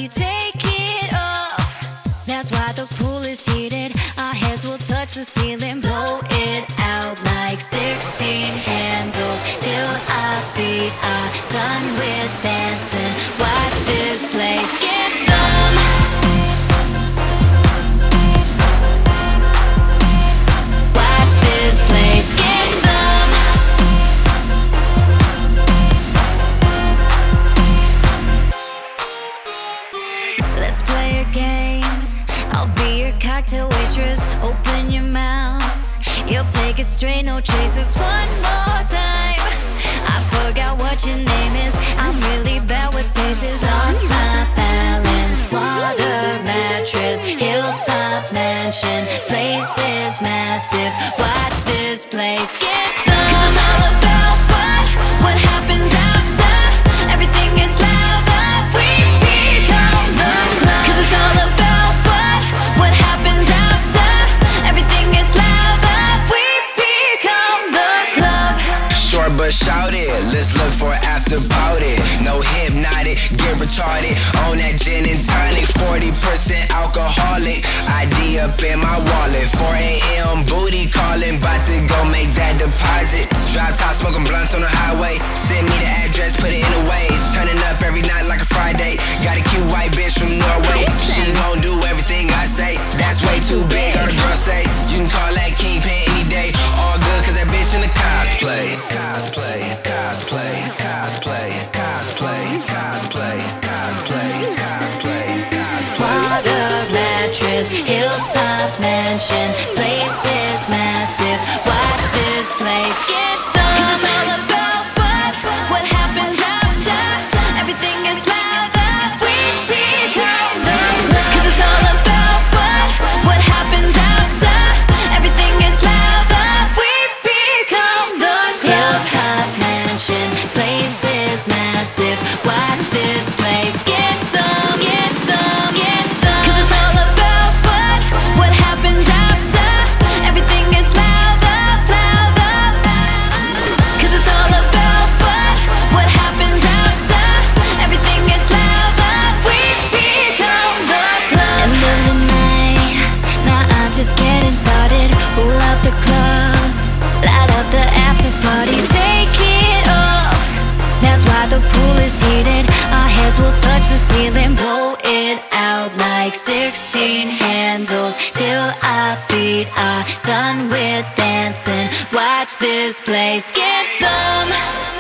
party, take it off. That's why the pool is heated. Our heads will touch the ceiling, blow it out like 16 handles till our feet are done with dancing. Watch this place get dumb. Watch this place get dumb. Let's play a game. I'll be your cocktail waitress. Open your mouth. You'll take it straight, no chasers. One more time. I forgot what your name is. I'm really bad with faces. Lost my balance. Water mattress. Hilltop mansion. Place is massive. Watch this place get done. 'Cause it's all about what happens after. Everything is louder. We become the club. 'Cause it's all about what happens after. Everything is louder. We become the club. Short but shout it, let's look for after party. No hypnotic, get retarded. On that gin and tonic, 40% alcoholic. ID up in my wallet. 4 a.m. booty calling, bout to go make that deposit. Drop top smoking blunts on the highway. Send me the address, put it in the ways. Turning up every night like a Friday. Got a cute white bitch from Norway. She gon' do everything I say. That's way too big, all the girls say. You can call that kingpin any day. All good, cause that bitch in the cosplay. Cosplay, cosplay, cosplay, cosplay, cosplay, cosplay, cosplay, cosplay. Water mattress, hilltop mansion. Place is massive. Watch this place get done. 'Cause it's all about what happens after. Everything is louder. We become the club. 'Cause it's all about what happens after. Everything is louder. We become the club. Hilltop mansion. Place is massive. Watch this place get done. Get done. Get done. 'Cause it's all about what happens after. Everything is louder. Louder. 'Cause it's all about what happens after. Everything is louder. We become the club. End of the night. Now I'm just getting started. Roll out the club. Light up the after party. Take it off. That's why the pool is heated. Our heads will touch the ceiling. Blow it out like 16 handles till our feet are done with dancing. Watch this place get dumb.